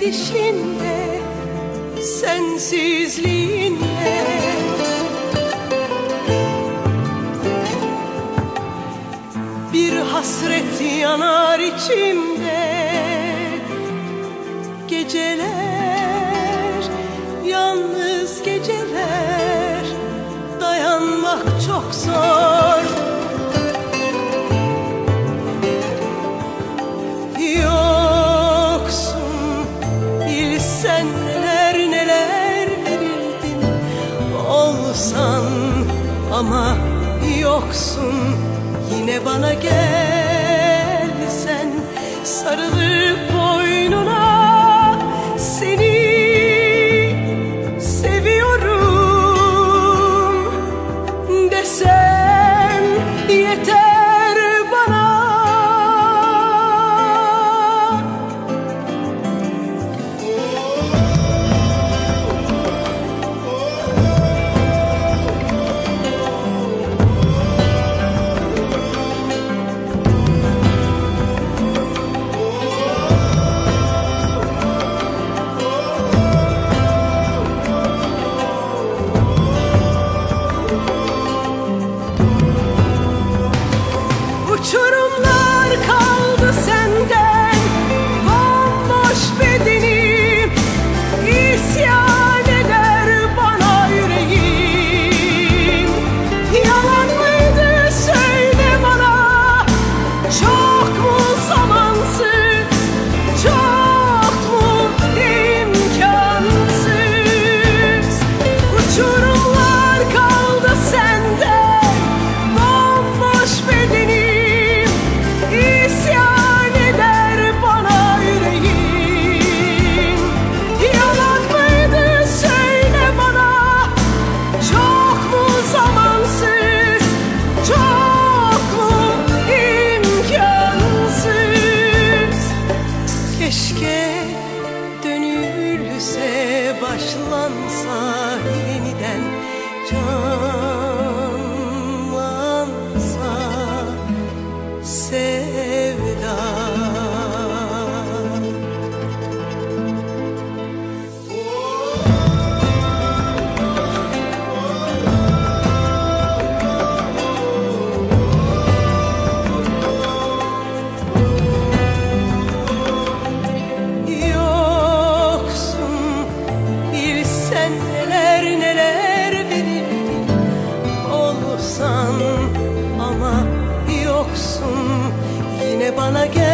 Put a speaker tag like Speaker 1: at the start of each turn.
Speaker 1: gidişinle, sensizliğinle. Bir hasret yanar içimde. Geceler, yalnız geceler, dayanmak çok zor. Yoksun, bilsen neler neler verirdim. Olsan ama yoksun, yine bana gelsen, sarılıp boynuna seni seviyorum desem yeter bana. Uçurumlar kaldı senden, bomboş bedenim, isyan eder bana yüreğim. Yalan mıydı söyle bana, çok mu zamansız, çok mu imkansız. Uçurumlar kaldı senden, bomboş bedenim, İsyan eder bana yüreğim. Yalan mıydı söyle bana, çok mu zamansız, çok mu imkansız. Keşke dönülse, başlansa yeniden, canlansa sevda. Yoksun, bilsen neler neler verirdim. Olsan ama yoksun, yine bana gel.